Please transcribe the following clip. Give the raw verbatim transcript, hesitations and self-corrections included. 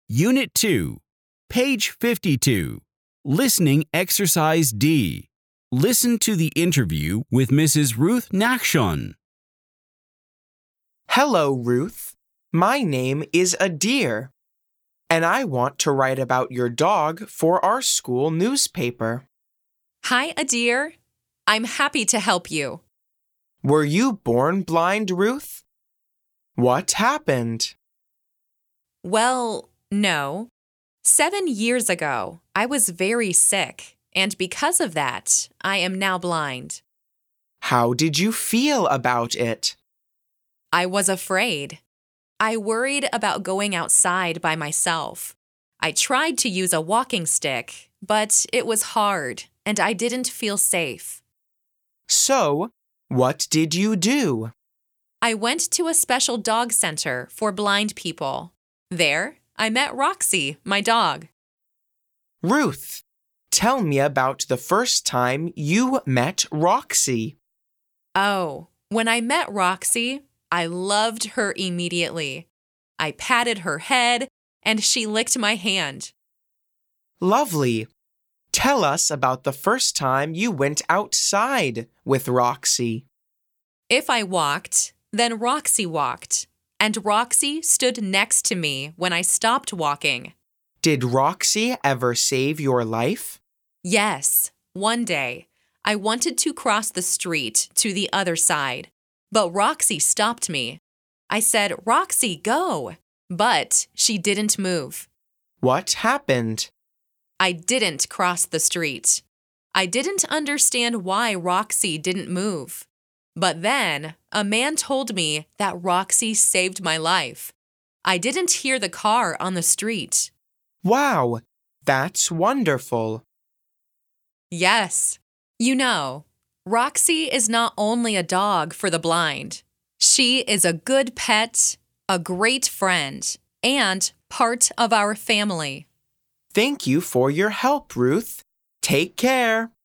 Unit two, page fifty-two. Listening exercise D. Listen to the interview with Missus Ruth Nachshon. Hello, Ruth. My name is Adair, and I want to write about your dog for our school newspaper. Hi, Adair. I'm happy to help you. Were you born blind, Ruth? What happened? Well, no. Seven years ago, I was very sick, and because of that, I am now blind. How did you feel about it? I was afraid. I worried about going outside by myself. I tried to use a walking stick, but it was hard, and I didn't feel safe. So, what did you do? I went to a special dog center for blind people. There, I met Roxy, my dog. Ruth, tell me about the first time you met Roxy. Oh, when I met Roxy, I loved her immediately. I patted her head, and she licked my hand. Lovely. Tell us about the first time you went outside with Roxy. If I walked, then Roxy walked, and Roxy stood next to me when I stopped walking. Did Roxy ever save your life? Yes, one day. I wanted to cross the street to the other side, but Roxy stopped me. I said, "Roxy, go!" But she didn't move. What happened? I didn't cross the street. I didn't understand why Roxy didn't move. But then, a man told me that Roxy saved my life. I didn't hear the car on the street. Wow, that's wonderful. Yes. You know, Roxy is not only a dog for the blind. She is a good pet, a great friend, and part of our family. Thank you for your help, Ruth. Take care.